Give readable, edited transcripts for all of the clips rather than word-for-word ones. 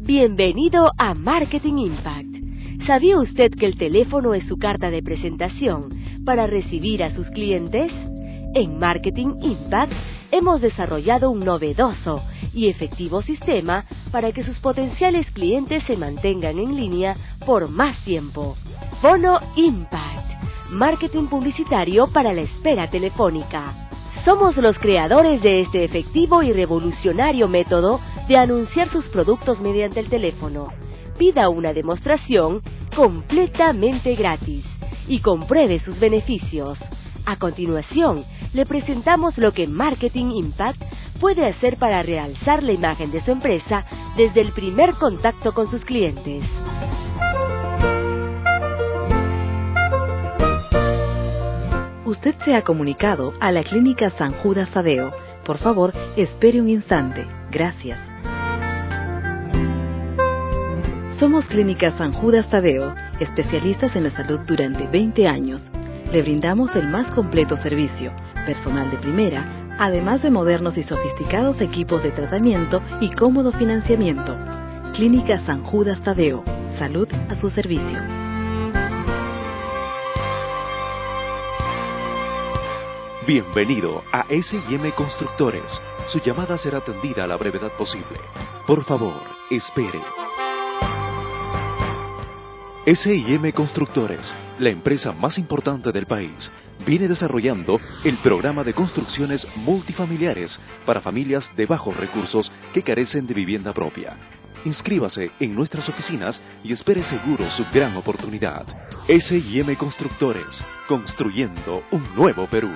Bienvenido a Marketing Impact. ¿Sabía usted que el teléfono es su carta de presentación para recibir a sus clientes? En Marketing Impact hemos desarrollado un novedoso y efectivo sistema para que sus potenciales clientes se mantengan en línea por más tiempo. Fono Impact, marketing publicitario para la espera telefónica. Somos los creadores de este efectivo y revolucionario método de anunciar sus productos mediante el teléfono. Pida una demostración completamente gratis y compruebe sus beneficios. A continuación, le presentamos lo que Marketing Impact puede hacer para realzar la imagen de su empresa desde el primer contacto con sus clientes. Usted se ha comunicado a la Clínica San Judas Tadeo. Por favor, espere un instante. Gracias. Somos Clínica San Judas Tadeo, especialistas en la salud durante 20 años. Le brindamos el más completo servicio, personal de primera, además de modernos y sofisticados equipos de tratamiento y cómodo financiamiento. Clínica San Judas Tadeo. Salud a su servicio. Bienvenido a S&M Constructores. Su llamada será atendida a la brevedad posible. Por favor, espere. S&M Constructores, la empresa más importante del país, viene desarrollando el programa de construcciones multifamiliares para familias de bajos recursos que carecen de vivienda propia. Inscríbase en nuestras oficinas y espere seguro su gran oportunidad. S&M Constructores, construyendo un nuevo Perú.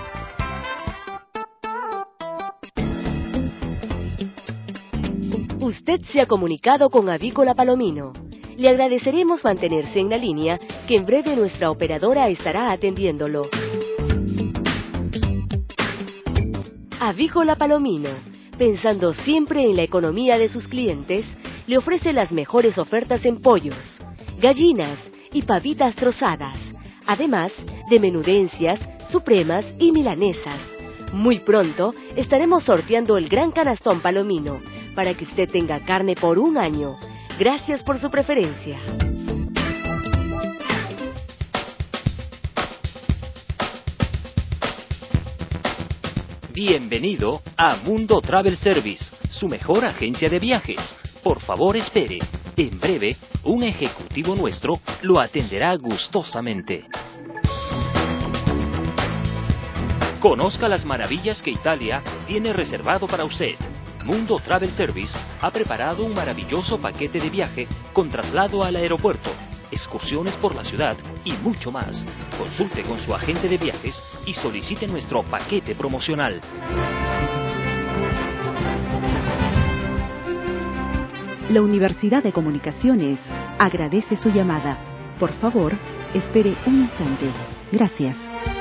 Usted se ha comunicado con Avícola Palomino. Le agradeceremos mantenerse en la línea, que en breve nuestra operadora estará atendiéndolo. Avícola Palomino, pensando siempre en la economía de sus clientes, le ofrece las mejores ofertas en pollos, gallinas y pavitas trozadas, además de menudencias, supremas y milanesas. Muy pronto estaremos sorteando el Gran Canastón Palomino, para que usted tenga carne por un año. Gracias por su preferencia. Bienvenido a Mundo Travel Service, su mejor agencia de viajes. Por favor, espere. En breve, un ejecutivo nuestro lo atenderá gustosamente. Conozca las maravillas que Italia tiene reservado para usted. Mundo Travel Service ha preparado un maravilloso paquete de viaje con traslado al aeropuerto, excursiones por la ciudad y mucho más. Consulte con su agente de viajes y solicite nuestro paquete promocional. La Universidad de Comunicaciones agradece su llamada. Por favor, espere un instante. Gracias.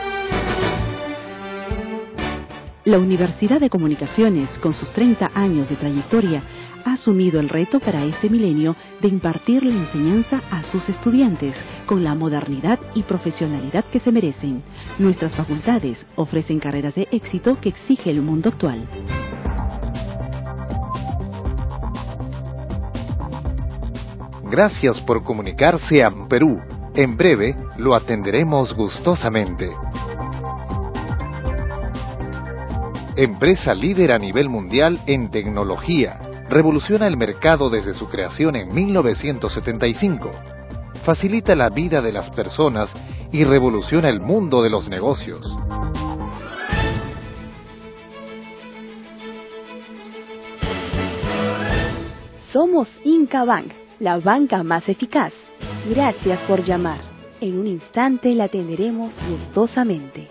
La Universidad de Comunicaciones, con sus 30 años de trayectoria, ha asumido el reto para este milenio de impartir la enseñanza a sus estudiantes con la modernidad y profesionalidad que se merecen. Nuestras facultades ofrecen carreras de éxito que exige el mundo actual. Gracias por comunicarse a Perú. En breve lo atenderemos gustosamente. Empresa líder a nivel mundial en tecnología. Revoluciona el mercado desde su creación en 1975. Facilita la vida de las personas y revoluciona el mundo de los negocios. Somos Inca Bank, la banca más eficaz. Gracias por llamar. En un instante la atenderemos gustosamente.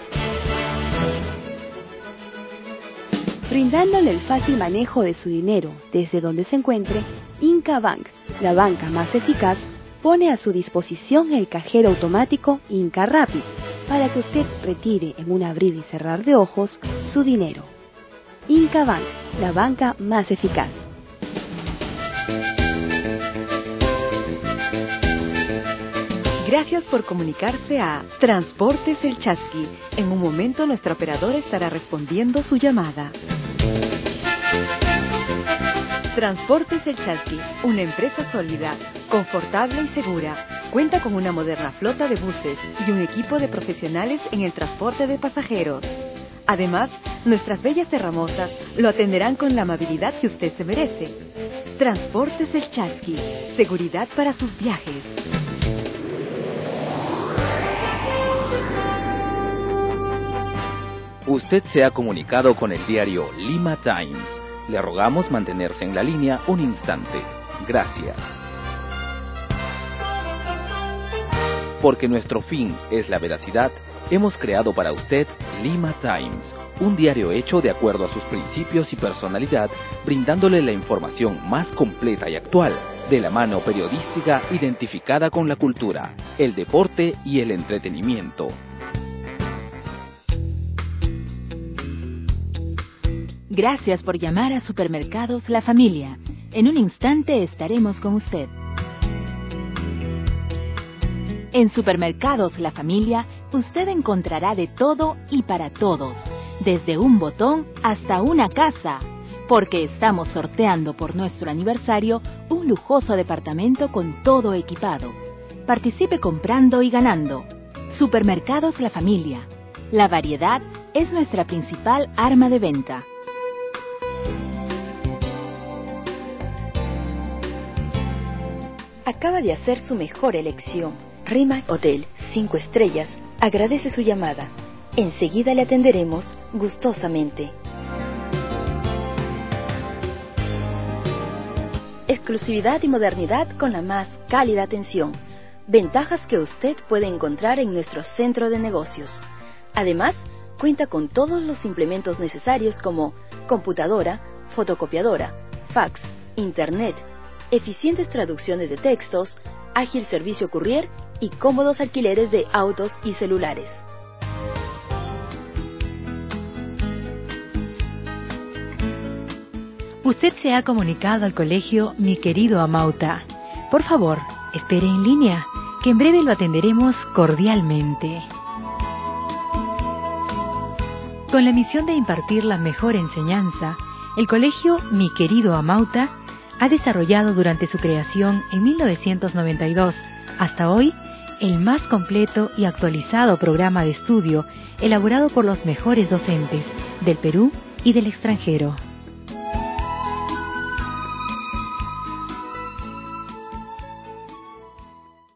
Brindándole el fácil manejo de su dinero desde donde se encuentre, Inca Bank, la banca más eficaz, pone a su disposición el cajero automático Inca Rapid para que usted retire en un abrir y cerrar de ojos su dinero. Inca Bank, la banca más eficaz. Gracias por comunicarse a Transportes El Chasqui. En un momento nuestra operadora estará respondiendo su llamada. Transportes El Chasqui, una empresa sólida, confortable y segura. Cuenta con una moderna flota de buses y un equipo de profesionales en el transporte de pasajeros. Además, nuestras bellas hermosas lo atenderán con la amabilidad que usted se merece. Transportes El Chasqui, seguridad para sus viajes. Usted se ha comunicado con el diario Lima Times. Le rogamos mantenerse en la línea un instante. Gracias. Porque nuestro fin es la veracidad, hemos creado para usted Lima Times, un diario hecho de acuerdo a sus principios y personalidad, brindándole la información más completa y actual, de la mano periodística identificada con la cultura, el deporte y el entretenimiento. Gracias por llamar a Supermercados La Familia. En un instante estaremos con usted. En Supermercados La Familia, usted encontrará de todo y para todos, desde un botón hasta una casa, porque estamos sorteando por nuestro aniversario un lujoso departamento con todo equipado. Participe comprando y ganando. Supermercados La Familia. La variedad es nuestra principal arma de venta. Acaba de hacer su mejor elección. Rimac Hotel 5 estrellas agradece su llamada. Enseguida le atenderemos gustosamente. Exclusividad y modernidad con la más cálida atención. Ventajas que usted puede encontrar en nuestro centro de negocios. Además, cuenta con todos los implementos necesarios como computadora, fotocopiadora, fax, internet, eficientes traducciones de textos, ágil servicio courier y cómodos alquileres de autos y celulares. Usted se ha comunicado al colegio Mi Querido Amauta. Por favor, espere en línea, que en breve lo atenderemos cordialmente. Con la misión de impartir la mejor enseñanza, el colegio Mi Querido Amauta ha desarrollado durante su creación en 1992 hasta hoy el más completo y actualizado programa de estudio elaborado por los mejores docentes del Perú y del extranjero.